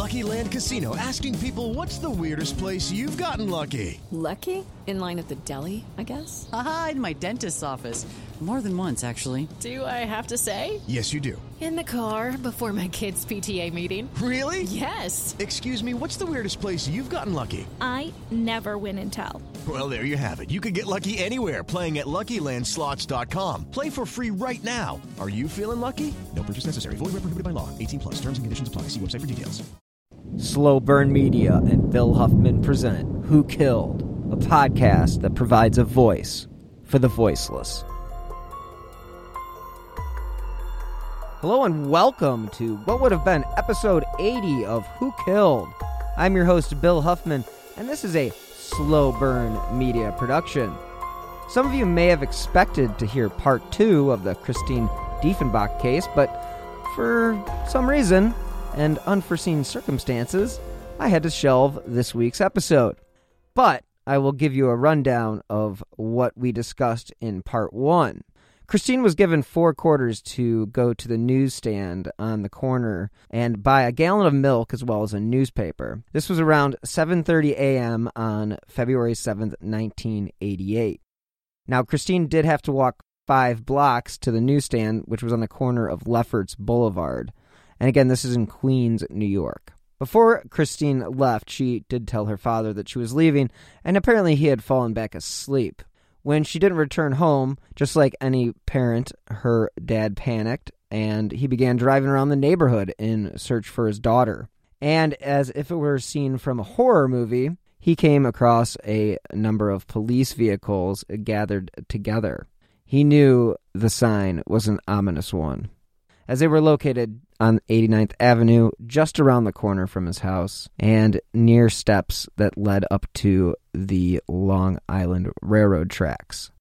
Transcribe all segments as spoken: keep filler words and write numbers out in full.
Lucky Land Casino, asking people, what's the weirdest place you've gotten lucky? Lucky? In line at the deli, I guess? Aha, in my dentist's office. More than once, actually. Do I have to say? Yes, you do. In the car before my kids' P T A meeting. Really? Yes. Excuse me, what's the weirdest place you've gotten lucky? I never win and tell. Well, there you have it. You can get lucky anywhere, playing at Lucky Land Slots dot com. Play for free right now. Are you feeling lucky? No purchase necessary. Void where prohibited by law. eighteen plus. Terms and conditions apply. See website for details. Slow Burn Media and Bill Huffman present Who Killed, a podcast that provides a voice for the voiceless. Hello and welcome to what would have been episode eighty of Who Killed. I'm your host, Bill Huffman, and this is a Slow Burn Media production. Some of you may have expected to hear part two of the Christine Diefenbach case, but for some reason and unforeseen circumstances, I had to shelve this week's episode. But I will give you a rundown of what we discussed in part one. Christine was given four quarters to go to the newsstand on the corner and buy a gallon of milk as well as a newspaper. This was around seven thirty a.m. on February seventh, nineteen eighty-eight. Now, Christine did have to walk five blocks to the newsstand, which was on the corner of Lefferts Boulevard. And again, this is in Queens, New York. Before Christine left, she did tell her father that she was leaving, and apparently he had fallen back asleep. When she didn't return home, just like any parent, her dad panicked, and he began driving around the neighborhood in search for his daughter. And as if it were a scene from a horror movie, he came across a number of police vehicles gathered together. He knew the sign was an ominous one, as they were located on eighty-ninth Avenue, just around the corner from his house, and near steps that led up to the Long Island Railroad tracks.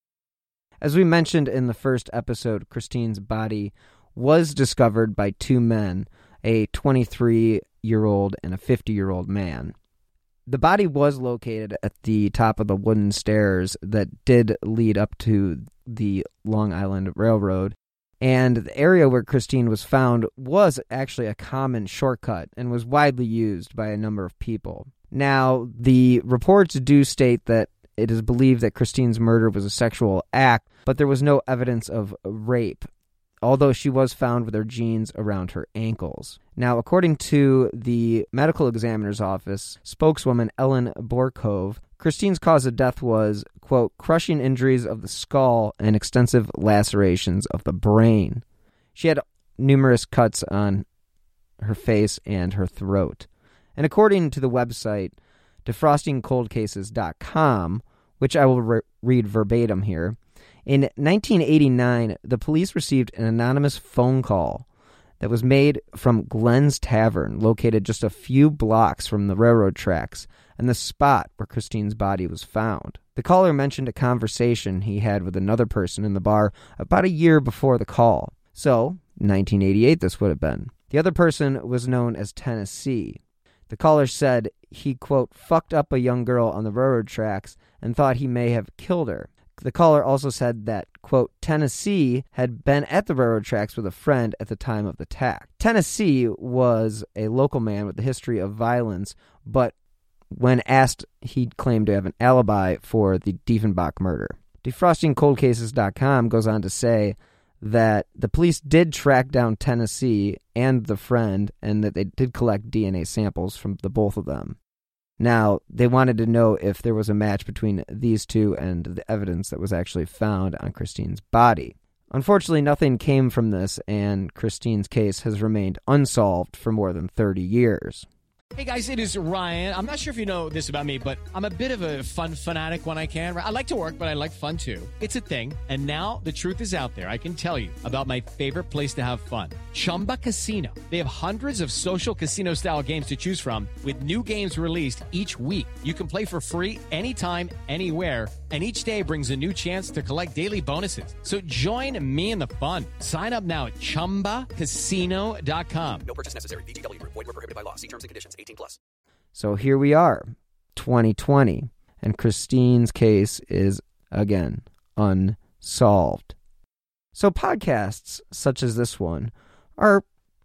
As we mentioned in the first episode, Christine's body was discovered by two men, a twenty-three-year-old and a fifty-year-old man. The body was located at the top of the wooden stairs that did lead up to the Long Island Railroad, and the area where Christine was found was actually a common shortcut and was widely used by a number of people. Now, the reports do state that it is believed that Christine's murder was a sexual act, but there was no evidence of rape, although she was found with her jeans around her ankles. Now, according to the medical examiner's office spokeswoman Ellen Borkove, Christine's cause of death was, quote, crushing injuries of the skull and extensive lacerations of the brain. She had numerous cuts on her face and her throat. And according to the website defrosting cold cases dot com, which I will re- read verbatim here, in nineteen eighty-nine, the police received an anonymous phone call that was made from Glenn's Tavern, located just a few blocks from the railroad tracks and the spot where Christine's body was found. The caller mentioned a conversation he had with another person in the bar about a year before the call. So, nineteen eighty-eight this would have been. The other person was known as Tennessee. The caller said he, quote, fucked up a young girl on the railroad tracks and thought he may have killed her. The caller also said that, quote, Tennessee had been at the railroad tracks with a friend at the time of the attack. Tennessee was a local man with a history of violence, but when asked, he claimed to have an alibi for the Diefenbach murder. defrosting cold cases dot com goes on to say that the police did track down Tennessee and the friend, and that they did collect D N A samples from the both of them. Now, they wanted to know if there was a match between these two and the evidence that was actually found on Christine's body. Unfortunately, nothing came from this, and Christine's case has remained unsolved for more than thirty years. Hey guys, it is Ryan. I'm not sure if you know this about me, but I'm a bit of a fun fanatic when I can. I like to work, but I like fun too. It's a thing. And now the truth is out there. I can tell you about my favorite place to have fun. Chumba Casino. They have hundreds of social casino style games to choose from with new games released each week. You can play for free anytime, anywhere. And each day brings a new chance to collect daily bonuses. So join me in the fun. Sign up now at chumba casino dot com. No purchase necessary. V G W. Void where prohibited by law. See terms and conditions. eighteen plus. So here we are, twenty twenty, and Christine's case is, again, unsolved. So podcasts such as this one are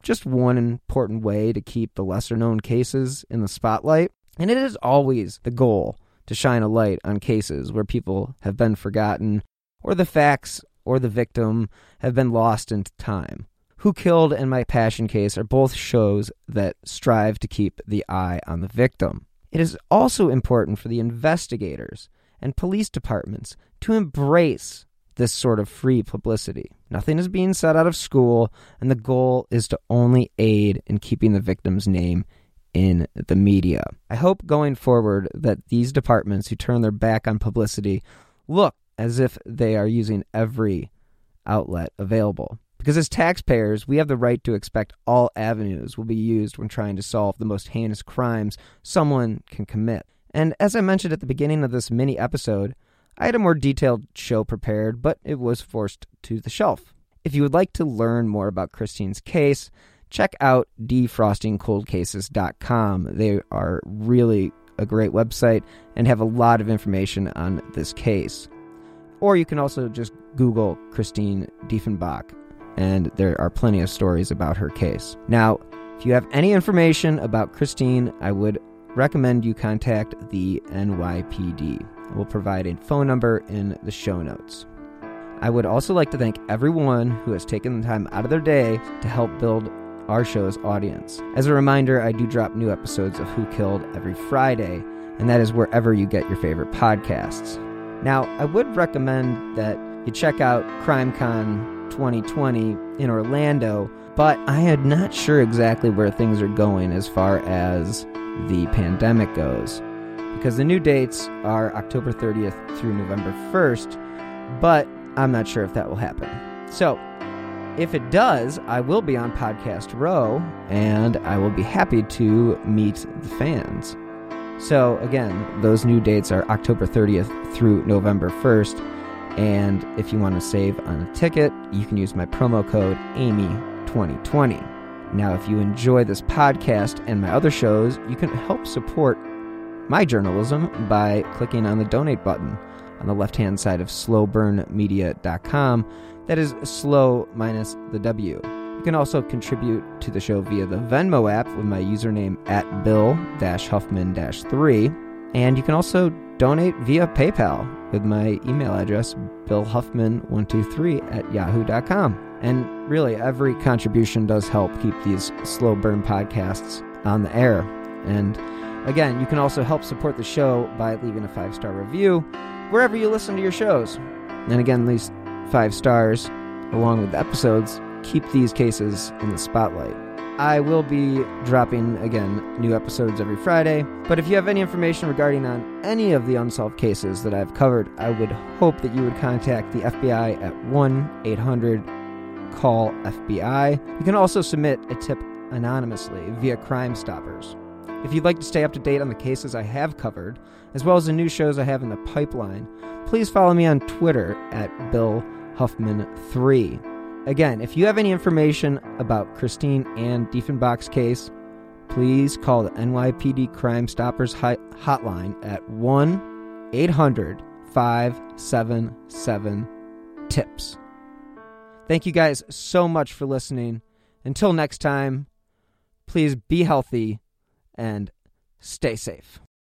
just one important way to keep the lesser-known cases in the spotlight, and it is always the goal to shine a light on cases where people have been forgotten, or the facts or the victim have been lost into time. Who Killed and My Passion Case are both shows that strive to keep the eye on the victim. It is also important for the investigators and police departments to embrace this sort of free publicity. Nothing is being said out of school, and the goal is to only aid in keeping the victim's name in the media. I hope going forward that these departments who turn their back on publicity look as if they are using every outlet available. Because as taxpayers, we have the right to expect all avenues will be used when trying to solve the most heinous crimes someone can commit. And as I mentioned at the beginning of this mini episode, I had a more detailed show prepared, but it was forced to the shelf. If you would like to learn more about Christine's case, check out defrosting cold cases dot com. They are really a great website and have a lot of information on this case. Or you can also just Google Christine Diefenbach, and there are plenty of stories about her case. Now, if you have any information about Christine, I would recommend you contact the N Y P D. I will provide a phone number in the show notes. I would also like to thank everyone who has taken the time out of their day to help build our show's audience. As a reminder, I do drop new episodes of Who Killed every Friday, and that is wherever you get your favorite podcasts. Now, I would recommend that you check out CrimeCon twenty twenty in Orlando, but I am not sure exactly where things are going as far as the pandemic goes, because the new dates are October thirtieth through November first, but I'm not sure if that will happen. So, if it does, I will be on Podcast Row, and I will be happy to meet the fans. So, again, those new dates are October thirtieth through November first, and if you want to save on a ticket, you can use my promo code Amy twenty twenty. Now, if you enjoy this podcast and my other shows, you can help support my journalism by clicking on the donate button on the left-hand side of slow burn media dot com. That is slow minus the W. You can also contribute to the show via the Venmo app with my username at Bill Huffman three. And you can also donate via PayPal with my email address, bill huffman one two three at yahoo dot com. And really, every contribution does help keep these slow burn podcasts on the air. And again, you can also help support the show by leaving a five-star review wherever you listen to your shows. And again, these five stars, along with the episodes, keep these cases in the spotlight. I will be dropping, again, new episodes every Friday, but if you have any information regarding on any of the unsolved cases that I've covered, I would hope that you would contact the F B I at one eight hundred call F B I. You can also submit a tip anonymously via Crime Stoppers. If you'd like to stay up to date on the cases I have covered, as well as the new shows I have in the pipeline, please follow me on Twitter at Bill Huffman three. Again, if you have any information about Christine Ann Diefenbach's case, please call the N Y P D Crime Stoppers hotline at one eight hundred five seven seven TIPS. Thank you guys so much for listening. Until next time, please be healthy and stay safe.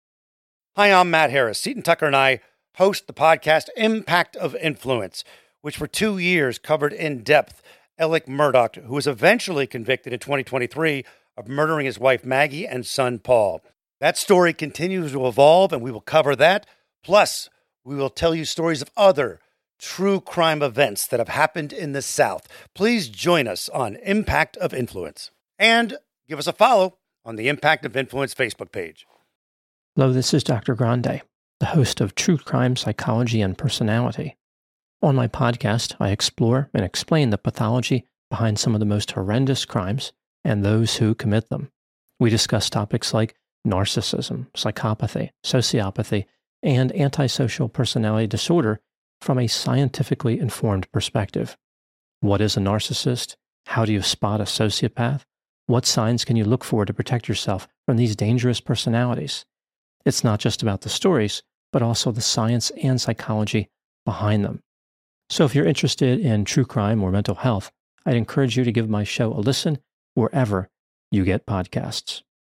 Hi, I'm Matt Harris. Seton Tucker and I host the podcast Impact of Influence, which for two years covered in depth Alec Murdaugh, who was eventually convicted in twenty twenty-three of murdering his wife Maggie and son Paul. That story continues to evolve, and we will cover that. Plus, we will tell you stories of other true crime events that have happened in the South. Please join us on Impact of Influence. And give us a follow on the Impact of Influence Facebook page. Hello, this is Doctor Grande, the host of True Crime Psychology and Personality. On my podcast, I explore and explain the pathology behind some of the most horrendous crimes and those who commit them. We discuss topics like narcissism, psychopathy, sociopathy, and antisocial personality disorder from a scientifically informed perspective. What is a narcissist? How do you spot a sociopath? What signs can you look for to protect yourself from these dangerous personalities? It's not just about the stories, but also the science and psychology behind them. So if you're interested in true crime or mental health, I'd encourage you to give my show a listen wherever you get podcasts.